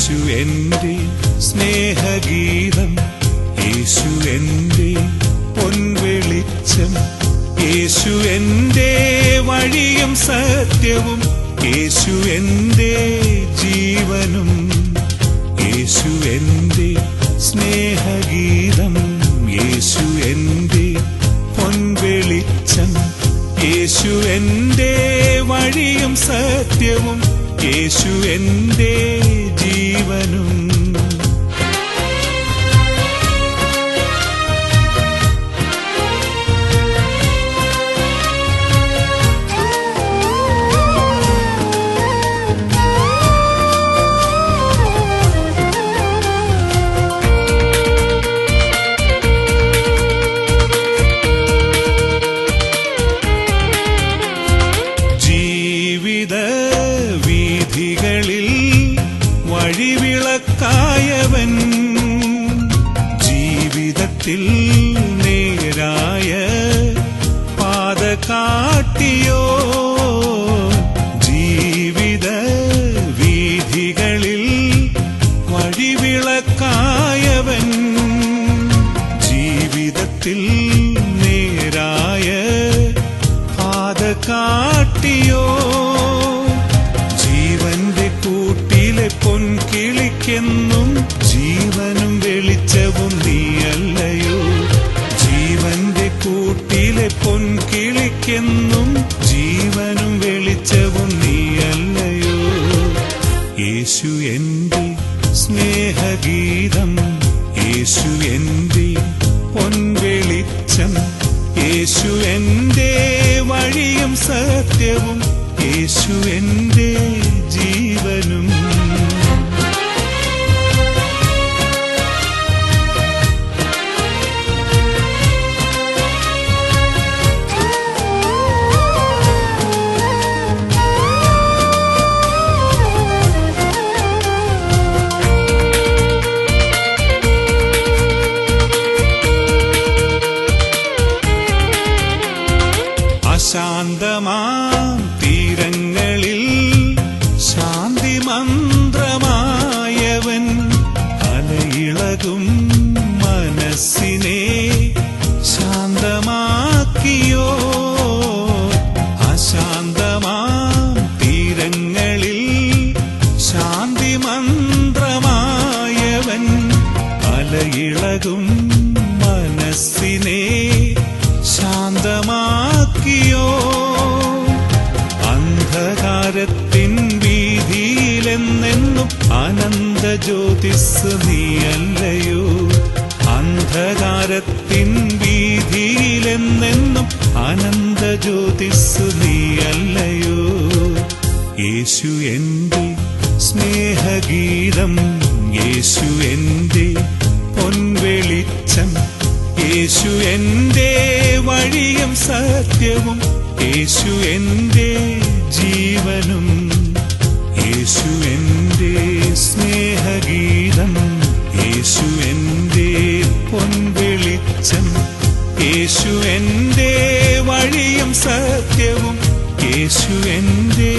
യേശു എൻ്റെ സ്നേഹഗീതം, യേശു എൻ്റെ പൊൻവെളിച്ചം, യേശു എൻ്റെ വഴിയും സത്യവും, യേശു എൻ്റെ ജീവനും. യേശു എൻ്റെ സ്നേഹഗീതം, യേശു എൻ്റെ പൊൻവെളിച്ചം, യേശു എൻ്റെ വഴിയും സത്യവും, യേശു എൻ്റെ ജീവനും. വഴിവിളക്കായവൻ, ജീവിതത്തിൽ നേരായ പാത കാട്ടിയോ, ജീവിത വീഥികളിൽ വഴിവിളക്കായവൻ, ജീവിതത്തിൽ നേരായ പാത കാട്ടിയോ, ജീവന്റെ കൂട്ടിലെ പൊൻകിളിക്കെന്നും ജീവനും വെളിച്ചവും നീയല്ലയോ, ജീവന്റെ കൂട്ടിലെ പൊൻകിളിക്കെന്നും ജീവനും വെളിച്ചവും നീയല്ലയോ. യേശു എൻ്റെ സ്നേഹഗീതം, യേശു എൻ്റെ പൊൻവെളിച്ചം, യേശു എൻ്റെ വഴിയും സത്യവും, യേശു എൻ്റെ ജീവനും. അശാന്തമാം തീരങ്ങളിൽ ശാന്തി മന്ത്രമായവൻ, അലയിളകും മനസ്സിനെ ശാന്തമാക്കിയോ, അശാന്തമാം തീരങ്ങളിൽ ശാന്തി മന്ത്രമായവൻ, അലയിളകും മനസ്സിനെ ശാന്തമാക്കിയോ, അന്ധകാരത്തിൻ വീതിയിലെന്നെന്നും അനന്ത ജ്യോതിസ് നീയല്ലയോ, അന്ധകാരത്തിൻ വീതിയിലെന്നെന്നും അനന്ത ജ്യോതിസ് നീയല്ലയോ. യേശു എൻ്റെ സ്നേഹഗീതം, യേശു എൻ്റെ പൊൻവെളിച്ചം, യേശു എൻ്റെ വഴിയും സത്യവും, യേശു എൻ്റെ ജീവനും. യേശു എൻ്റെ സ്നേഹഗീതം, യേശു എൻ്റെ പൊൻവെളിച്ചം, യേശു എൻ്റെ വഴിയും സത്യവും, യേശു എൻ്റെ